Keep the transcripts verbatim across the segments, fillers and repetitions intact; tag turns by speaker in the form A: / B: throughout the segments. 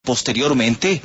A: Posteriormente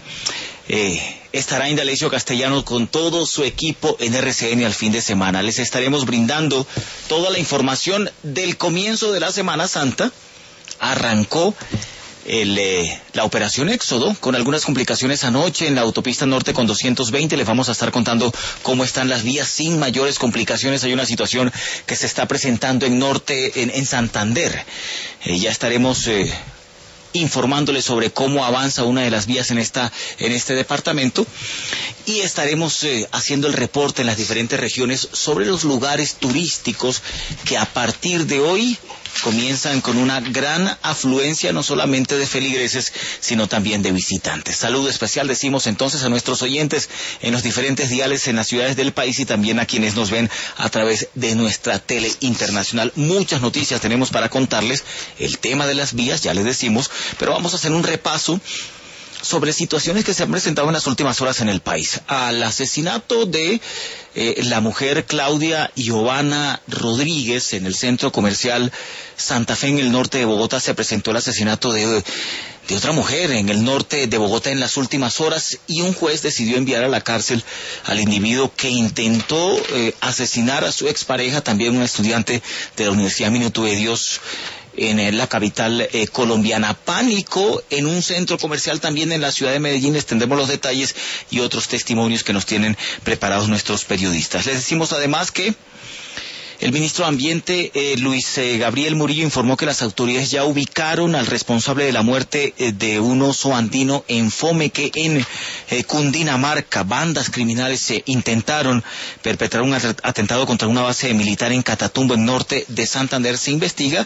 A: eh, estará Indalecio Castellanos con todo su equipo en R C N al fin de semana. Les estaremos brindando toda la información del comienzo de la Semana Santa. Arrancó el, eh, la operación Éxodo con algunas complicaciones anoche en la autopista norte con doscientos veinte. Les vamos a estar contando cómo están las vías sin mayores complicaciones. Hay una situación que se está presentando en norte, en, en Santander. Eh, ya estaremos Eh, informándoles sobre cómo avanza una de las vías en esta en este departamento y estaremos eh, haciendo el reporte en las diferentes regiones sobre los lugares turísticos que a partir de hoy comienzan con una gran afluencia no solamente de feligreses sino también de visitantes. Saludo especial decimos entonces a nuestros oyentes en los diferentes diales en las ciudades del país y también a quienes nos ven a través de nuestra tele internacional. Muchas noticias tenemos para contarles. El tema de las vías ya les decimos, pero vamos a hacer un repaso sobre situaciones que se han presentado en las últimas horas en el país. Al asesinato de eh, la mujer Claudia Giovanna Rodríguez en el centro comercial Santa Fe en el norte de Bogotá se presentó el asesinato de, de otra mujer en el norte de Bogotá en las últimas horas y un juez decidió enviar a la cárcel al individuo que intentó eh, asesinar a su expareja, también una estudiante de la Universidad Minuto de Dios en la capital eh, colombiana. Pánico en un centro comercial también en la ciudad de Medellín. Les tendremos los detalles y otros testimonios que nos tienen preparados nuestros periodistas. Les decimos además que el ministro de Ambiente, eh, Luis eh, Gabriel Murillo, informó que las autoridades ya ubicaron al responsable de la muerte eh, de un oso andino en Fomeque, en eh, Cundinamarca. Bandas criminales eh, intentaron perpetrar un atentado contra una base militar en Catatumbo, en norte de Santander. Se investiga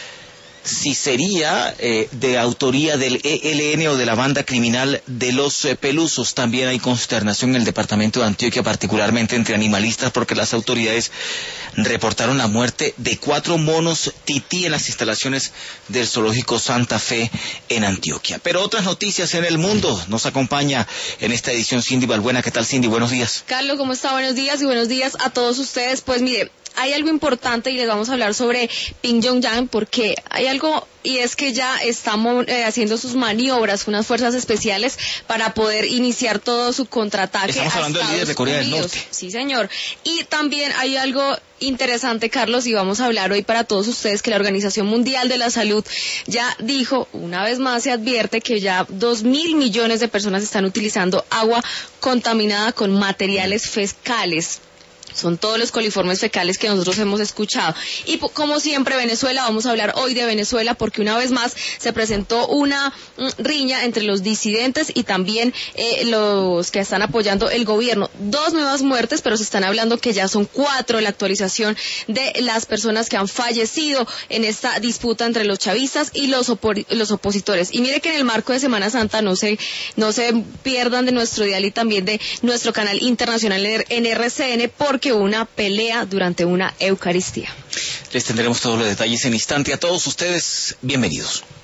A: si sería eh, de autoría del E L N o de la banda criminal de los eh, Pelusos. También hay consternación en el departamento de Antioquia, particularmente entre animalistas, porque las autoridades reportaron la muerte de cuatro monos tití en las instalaciones del zoológico Santa Fe en Antioquia. Pero otras noticias en el mundo. Nos acompaña en esta edición Cindy Balbuena. ¿Qué tal, Cindy? Buenos días.
B: Carlos, ¿cómo está? Buenos días y buenos días a todos ustedes. Pues mire, hay algo importante y les vamos a hablar sobre Kim Jong-un porque hay algo y es que ya estamos eh, haciendo sus maniobras, unas fuerzas especiales para poder iniciar todo su contraataque.
A: Estamos hablando del líder de Corea del Norte.
B: Sí, señor. Y también hay algo interesante, Carlos, y vamos a hablar hoy para todos ustedes que la Organización Mundial de la Salud ya dijo, una vez más se advierte que ya dos mil millones de personas están utilizando agua contaminada con materiales fecales. Son todos los coliformes fecales que nosotros hemos escuchado. Y como siempre, Venezuela, vamos a hablar hoy de Venezuela porque una vez más se presentó una mm, riña entre los disidentes y también eh, los que están apoyando el gobierno. Dos nuevas muertes, pero se están hablando que ya son cuatro la actualización de las personas que han fallecido en esta disputa entre los chavistas y los, opor los opositores. Y mire que en el marco de Semana Santa no se, no se pierdan de nuestro dial y también de nuestro canal internacional en R C N porque que una pelea durante una Eucaristía.
A: Les tendremos todos los detalles en instante. A todos ustedes, bienvenidos.